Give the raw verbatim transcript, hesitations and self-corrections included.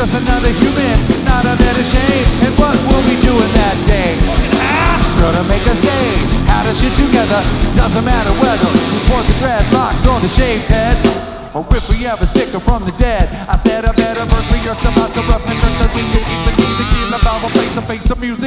just another human, not a bit ashamed. And what will we do in that day? Sure to make us gay. How to shit together, doesn't matter whether we sport the dreadlocks or the shaved head, or if we ever stick her from the dead. I said a better verse for yours about the rough and dirty. We can keep it, keep it, keep it, about a face to face of music.